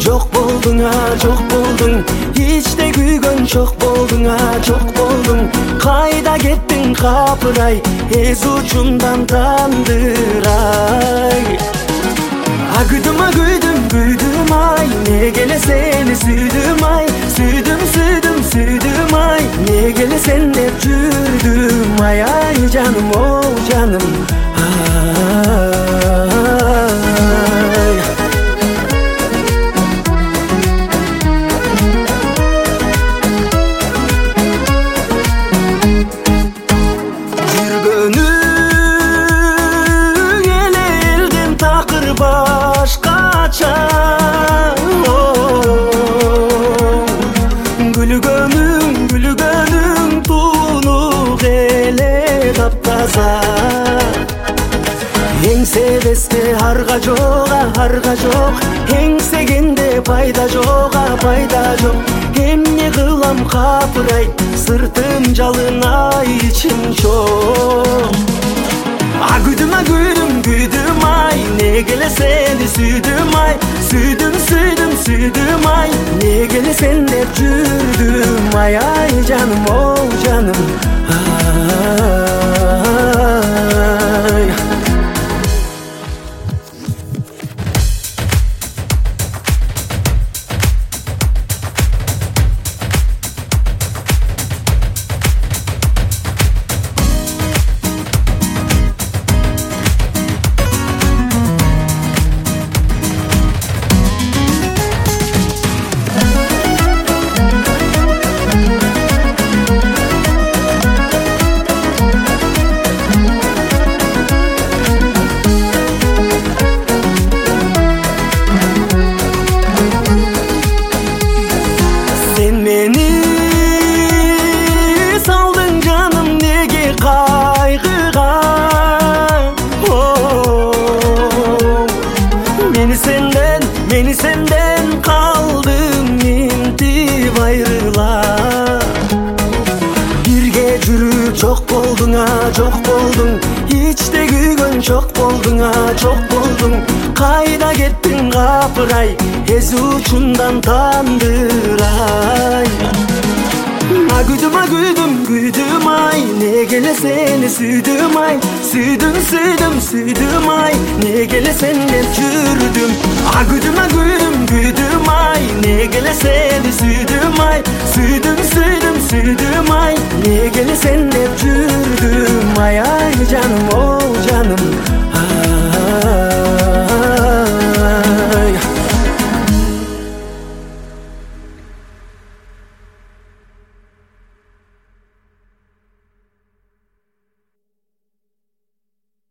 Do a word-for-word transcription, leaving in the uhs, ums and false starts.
Жок болдуң, а жок болдуң, ичте күйгөн жок болдуң, а жок болдуң. Кайда кеттиң капырай, эз учундан тандырай. А күйдүм, а күйдүм, күйдүм ай, неге эле сени сүйдүм ай, сүйдүм, сүйдүм, сүйдүм ай, неге эле сен деп жүрдүм ай, ай жаным, о жаным, ай. Еңсебесте арга жок, арга жок, эңсегенде пайда жок, пайда жок. Эмне кылам капырай, сыртым жалын ай, ичим чоң. А күйдүм, а күйдүм, күйдүм ай, неге эле сени сүйдүм ай, сүйдүм, сүйдүм, сүйдүм ай, неге эле сен деп жүрдүм ай, ай жаным, о жаным, ай. Meni senden kaldım intip ayrıla. Birge жүрүп жок болдуң, а жок болдуң, ичте күйгөн жок болдуң, а жок болдуң. Кайда кеттиң капырай, эз учундан тандырай. А күйдүм, а күйдүм, күйдүм ай, неге эле сени сүйдүм ай, сүйдүм, сүйдүм, сүйдүм ай, неге эле сен деп жүрдүм. А күйдүм, а күйдүм, күйдүм ай, неге эле сени сүйдүм ай, сүйдүм, сүйдүм, сүйдүм ай, неге эле сен деп жүрдүм ай, ай жаным, о жаным, ай.